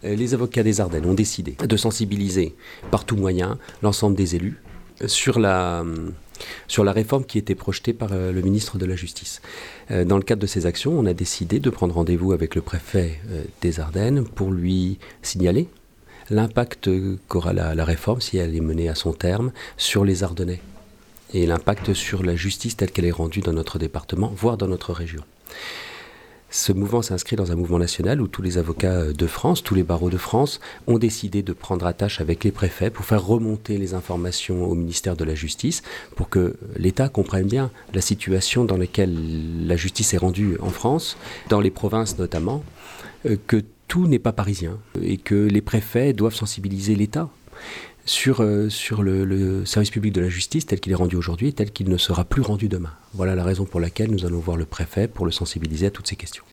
les avocats des Ardennes ont décidé de sensibiliser par tout moyen l'ensemble des élus sur la réforme qui était projetée par le ministre de la Justice. Dans le cadre de ces actions, on a décidé de prendre rendez-vous avec le préfet des Ardennes pour lui signaler l'impact qu'aura la réforme, si elle est menée à son terme, sur les Ardennais et l'impact sur la justice telle qu'elle est rendue dans notre département, voire dans notre région. Ce mouvement s'inscrit dans un mouvement national où tous les avocats de France, tous les barreaux de France ont décidé de prendre attache avec les préfets pour faire remonter les informations au ministère de la Justice pour que l'État comprenne bien la situation dans laquelle la justice est rendue en France, dans les provinces notamment, que tout n'est pas parisien et que les préfets doivent sensibiliser l'État sur le service public de la justice tel qu'il est rendu aujourd'hui et tel qu'il ne sera plus rendu demain. Voilà la raison pour laquelle nous allons voir le préfet pour le sensibiliser à toutes ces questions.